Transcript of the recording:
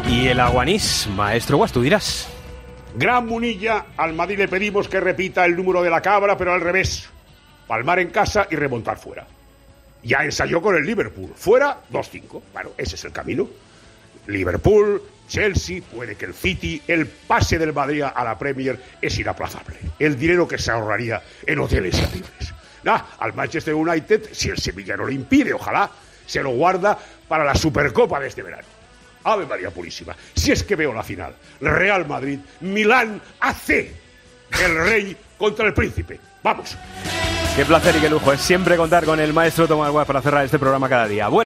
Y el Aguanís, maestro Guas, tú dirás. Gran Munilla, al Madrid le pedimos que repita el número de la cabra, pero al revés. Palmar en casa y remontar fuera. Ya ensayó con el Liverpool. Fuera, 2-5. Bueno, ese es el camino. Liverpool, Chelsea, puede que el City, el pase del Madrid a la Premier es inaplazable. El dinero que se ahorraría en hoteles y libres. Al Manchester United, si el Sevilla no lo impide, ojalá, se lo guarda para la Supercopa de este verano. Ave María Purísima. Si es que veo la final. Real Madrid, Milán AC. El rey contra el príncipe. Vamos. Qué placer y qué lujo es siempre contar con el maestro Tomás Guas para cerrar este programa cada día. Bueno.